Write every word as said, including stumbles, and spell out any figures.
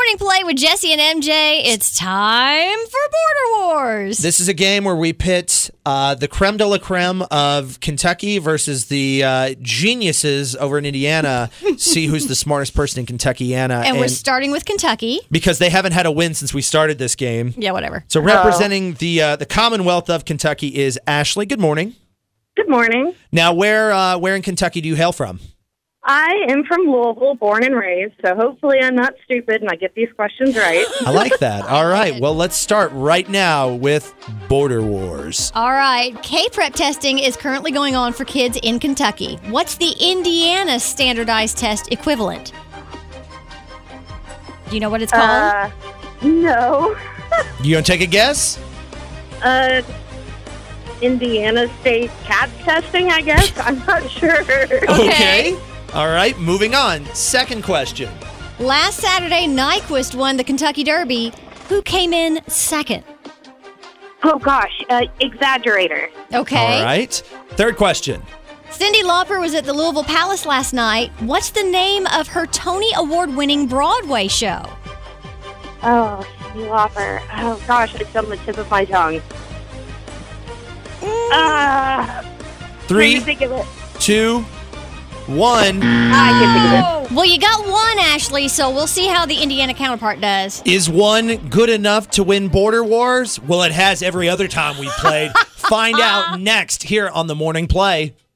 Morning Play with Jesse and M J. It's time for Border Wars. This is a game where we pit uh, the creme de la creme of Kentucky versus the uh, geniuses over in Indiana. See who's the smartest person in Kentuckiana. And, and we're starting with Kentucky. Because they haven't had a win since we started this game. Yeah, whatever. So representing the uh, the Commonwealth of Kentucky is Ashley. Good morning. Good morning. Now, where uh, where in Kentucky do you hail from? I am from Louisville, born and raised, so hopefully I'm not stupid and I get these questions right. I like that. All right. Well, let's start right now with Border Wars. All right. K-Prep testing is currently going on for kids in Kentucky. What's the Indiana standardized test equivalent? Do you know what it's called? Uh, no. You gonna take a guess? Uh, Indiana State CAT testing, I guess? I'm not sure. Okay. All right, moving on. Second question. Last Saturday, Nyquist won the Kentucky Derby. Who came in second? Oh, gosh. Uh, exaggerator. Okay. All right. Third question. Cyndi Lauper was at the Louisville Palace last night. What's the name of her Tony Award-winning Broadway show? Oh, Cyndi Lauper. Oh, gosh. It's on the tip of my tongue. Mm. Uh, Three, let me think of it. two, one. I can think of Well, you got one, Ashley, so we'll see how the Indiana counterpart does. Is one good enough to win Border Wars? Well, it has every other time we played. Find out next here on the Morning Play.